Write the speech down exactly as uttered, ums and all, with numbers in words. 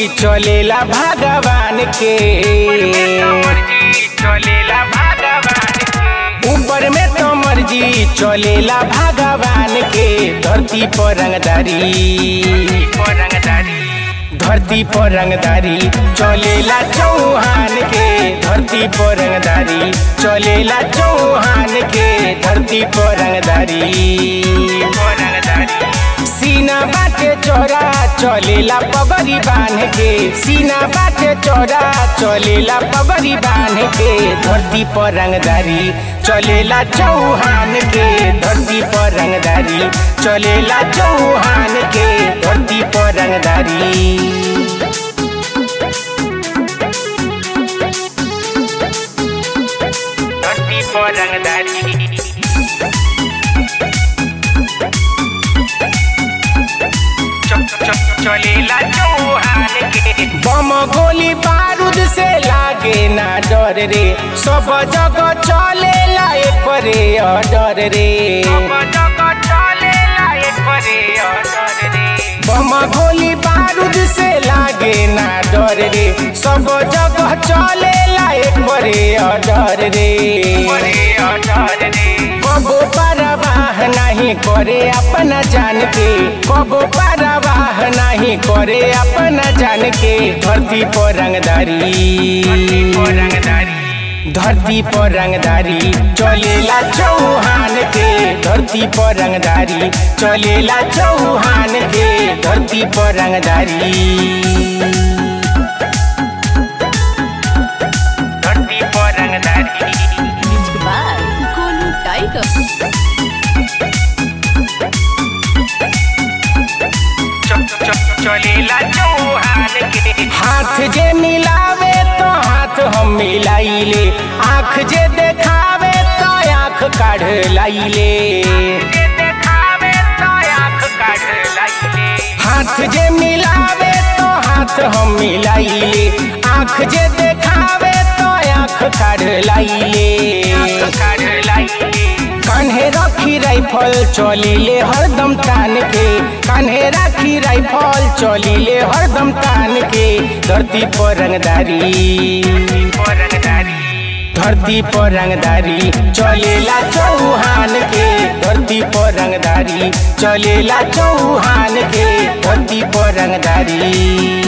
मर्जी चलेला भगवान के, चलेला भगवान के। ऊपर में तो मर्जी चलेला भगवान के, धरती पर रंगदारी, धरती पर रंगदारी चलेला चौहान के, धरती पर रंगदारी चलेला चौहान के, धरती पर रंगदारी। सीना बाटे चौड़ा चलेला पगड़ी बांध के, सीना बाटे चौड़ा चलेला पगड़ी बांध के, धरती पर रंगदारी चलेला चौहान के, धरती पर रंगदारी चलेला चौहान के, धरती पर रंगदारी। धरती पर रंगदारी चलेला चौहान के। बम गोली बारूद से लागे ना डर रे, सब जगह चलेला एक परे डर रे, बम गोली बारूद से लागे ना डर रे, सब जगह चलेला एक परे डर रे। कबो परवाह नहीं करे अपना जान के, कबो परवाह नहीं करे अपना जान के, धरती पर रंगदारी, धरती पर रंगदारी चलेला चौहान के, धरती पर रंगदारी चलेला चौहान के, धरती पर रंगदारी। धरती पर रंगदारी चलेला चौहान के। हाथ जे मिलावे तो हाथ हम मिलाइले, आँख जे देखावे तो आँख काढ़ लाइले, हाथ जे मिलावे तो हाथ हम मिलाइले, आँख जे देखावे तो आँख काढ़ लाइले। कान्हे रखी राइफल चलिले हरदम तान के, कान्हे रखी राइफल चलिले हरदम तान के, धरती पर रंगदारी, धरती पर रंगदारी चलेला चौहान के, धरती पर रंगदारी चलेला चौहान के, धरती पर रंगदारी।